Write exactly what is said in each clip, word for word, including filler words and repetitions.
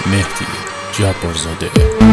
مهدی جبارزاده.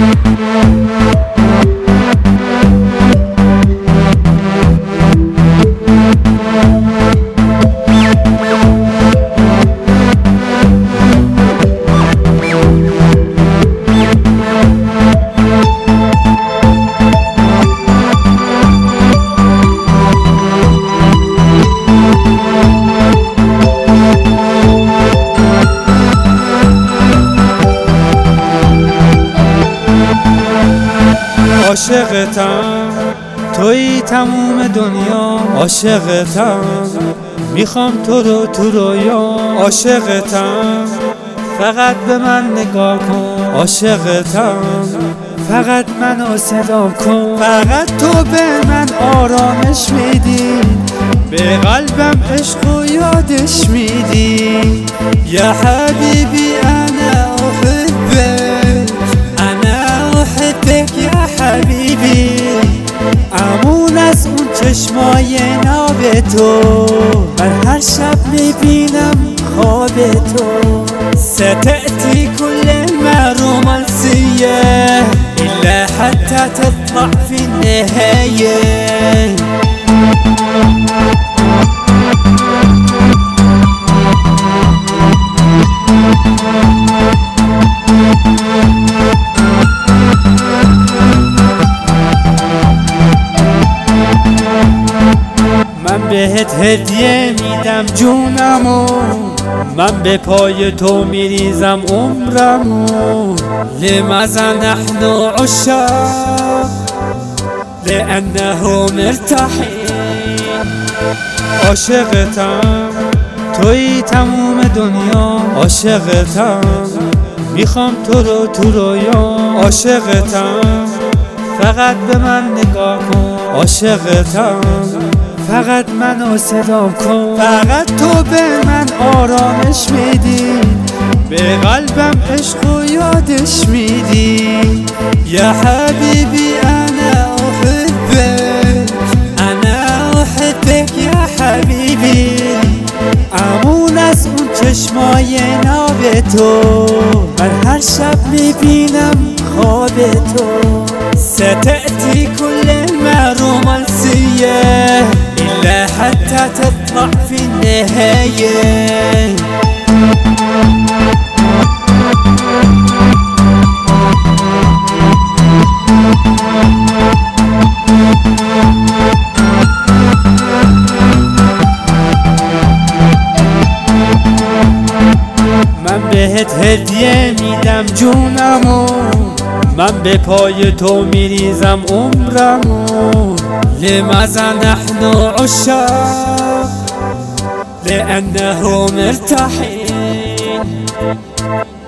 عاشقتم توی تموم دنیا، عاشقتم میخوام تو رو تو رویا، عاشقتم فقط به من نگاه کن، عاشقتم فقط منو صدا کن، فقط تو به من آرامش میدی، به قلبم عشق و یادش میدی، یا حبیبی انا احبک انا احبک یا حبیبی، امون از اون چشمای ناب تو، من هر شب میبینم خواب تو، ستأتی كل المرومانسية إلا حتى تطلع في النهاية. من بهت هدیه میدم جونمو، من به پای تو میریزم عمرمو، لماذا نحن عشاق لأنه مرتاحین، عاشقتم توی تموم دنیا، عاشقتم میخوام تو رو تو رویا، عاشقتم فقط به من نگاه کن، عاشقتم فقط منو صدا کن، فقط تو به من آرامش میدی، به قلبم عشق و یادش میدی، یا حبیبی انا احبک انا احبک یا حبیبی، امون از اون چشمای ناب تو، من هر شب میبینم خواب تو، ستأتی كل المرومانسية إلا حتى تطلع في النهاية. من بهت هدیه میدم جونمو، من به پای تو میریزم عمرمو، لماذا نحن عشاق لأنه مرتاحین.